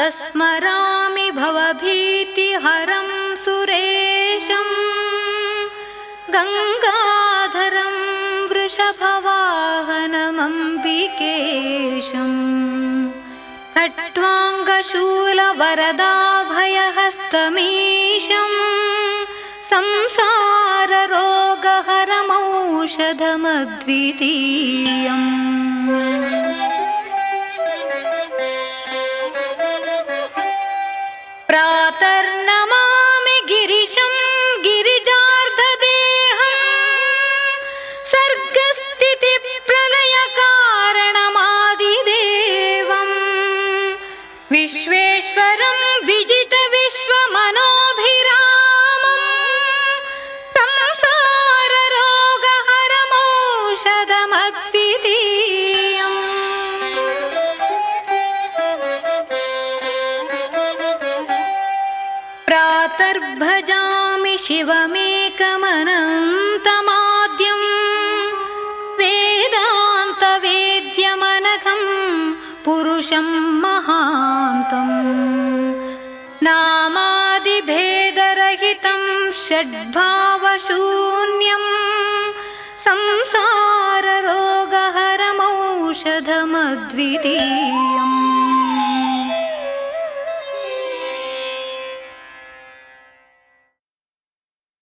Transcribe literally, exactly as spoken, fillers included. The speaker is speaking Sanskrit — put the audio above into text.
स्मरामि भवभीतिहरं सुरेशं गङ्गाधरं वृषभवाहनमम्बिकेशं खट्वाङ्गशूलवरदाभयहस्तमीशं संसाररोगहरमौषधमद्वितीयम्। प्रातर्नमामि गिरिशं गिरिजार्धदेहं सर्गस्थितिप्रलयकारणमादिदेवं विश्वेश्वरं विजितविश्वमनोभिरामं संसाररोगहरमौषधमद्वितीयम्। प्रातर्भजामि शिवमेकमनन्तमाद्यं वेदान्तवेद्यमनघं पुरुषं महान्तं नामादिभेदरहितं षड्भावशून्यं संसाररोगहरमौषधमद्वितीयम्।